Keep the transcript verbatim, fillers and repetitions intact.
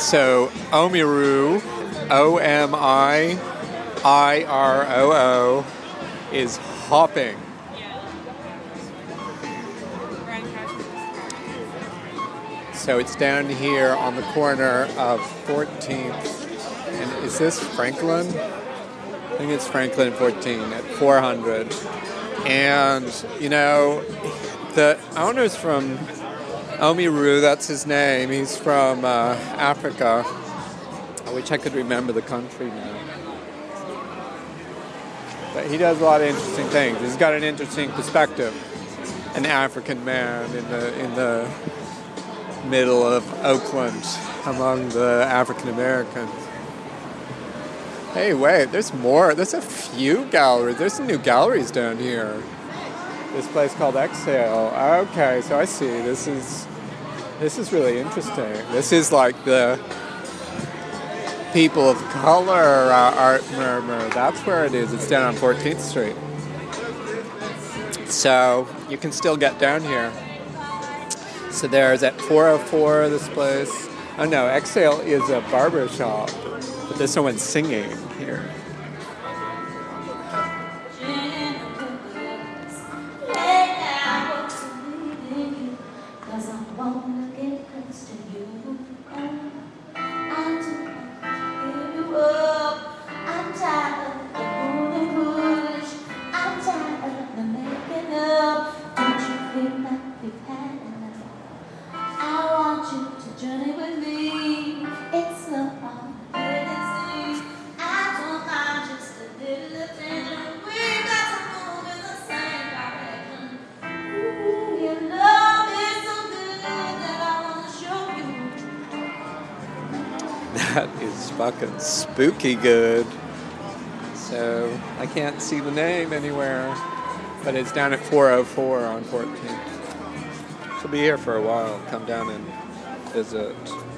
So Omiru, O M I I R O O, is hopping. So it's down here on the corner of fourteenth, and is this Franklin? I think it's Franklin fourteen at four hundred. And, you know, the owner's from Omiru, that's his name. He's from uh, Africa. I wish I could remember the country now. But he does a lot of interesting things. He's got an interesting perspective. An African man in the in the middle of Oakland among the African Americans. Hey, wait, there's more. There's a few galleries. There's some new galleries down here. This place called Exhale. Okay, so I see. This is this is really interesting. This is like the people of color uh, art murmur. That's where it is. It's down on fourteenth Street. So you can still get down here. So there's at four oh four, this place. Oh no, Exhale is a barber shop, but there's someone singing here. That is fucking spooky good. So, I can't see the name anywhere, but it's down at four oh four on fourteenth. She'll be here for a while. Come down and visit.